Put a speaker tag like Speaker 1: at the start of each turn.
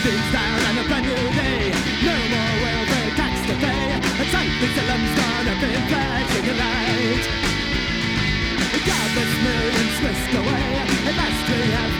Speaker 1: things down and a brand new day. No more welfare tax to pay. A tight big salon's gonna be flashing a light. Countless millions whisked away. At last we have